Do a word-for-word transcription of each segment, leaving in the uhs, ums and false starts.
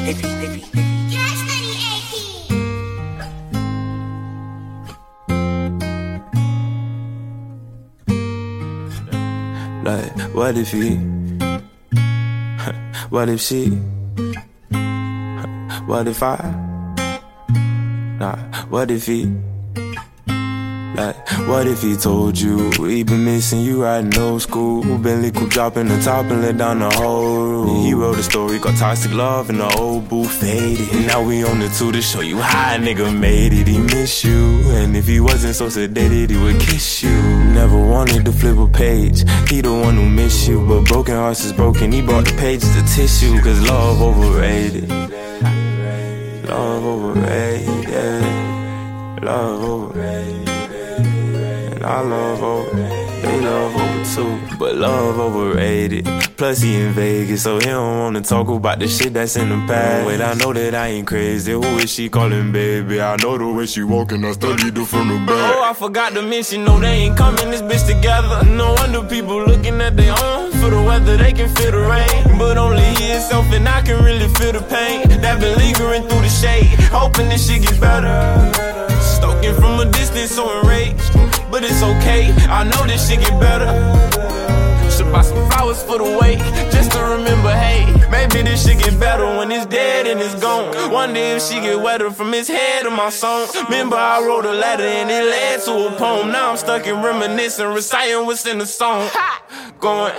Like, what if he? What if she? What if I? Nah, what if he? Like, what if he told you he been missing you riding old school? Bentley coupe dropping the top and let down the whole roof. He wrote a story called Toxic Love and the old boo faded. And now we on the two to show you how a nigga made it. He miss you, and if he wasn't so sedated, he would kiss you. Never wanted to flip a page, he the one who miss you. But broken hearts is broken, he brought the pages to tissue. Cause love overrated, love overrated, love overrated. I love over, they love over too, but love overrated. Plus he in Vegas, so he don't wanna talk about the shit that's in the past. Wait, I know that I ain't crazy, who is she calling baby? I know the way she walking, I studied her from the back. Oh, I forgot to mention, no, they ain't coming this bitch together. No wonder people looking at their own for the weather, they can feel the rain. But only he himself and I can really feel the pain that been lingering through the shade, hoping this shit get better. Stoking from a distance, so enraged, but it's okay, I know this shit get better. Should buy some flowers for the wake, just to remember, hey, maybe this shit get better when it's dead and it's gone. Wonder if she get wetter from his head or my song. Remember I wrote a letter and it led to a poem. Now I'm stuck in reminiscing, reciting what's in the song. Ha! Going,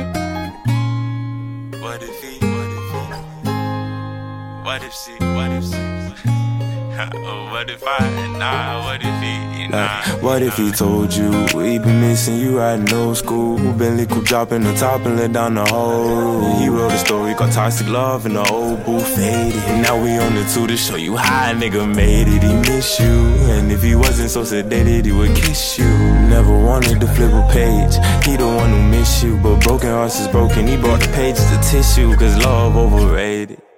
what if he, what if he, what if she, what if she, oh, what if I, nah, what if he, nah, like, what if he told you he been missing you riding old school? Bentley coupe dropping the top and let down the whole roof. He wrote a story called Toxic Love and the old boo faded. And now we on the two to show you how a nigga made it. He miss you, and if he wasn't so sedated, he would kiss you. Never wanted to flip a page, he the one who miss you. But broken hearts is broken, he brought the pages to tissue. Cause love overrated.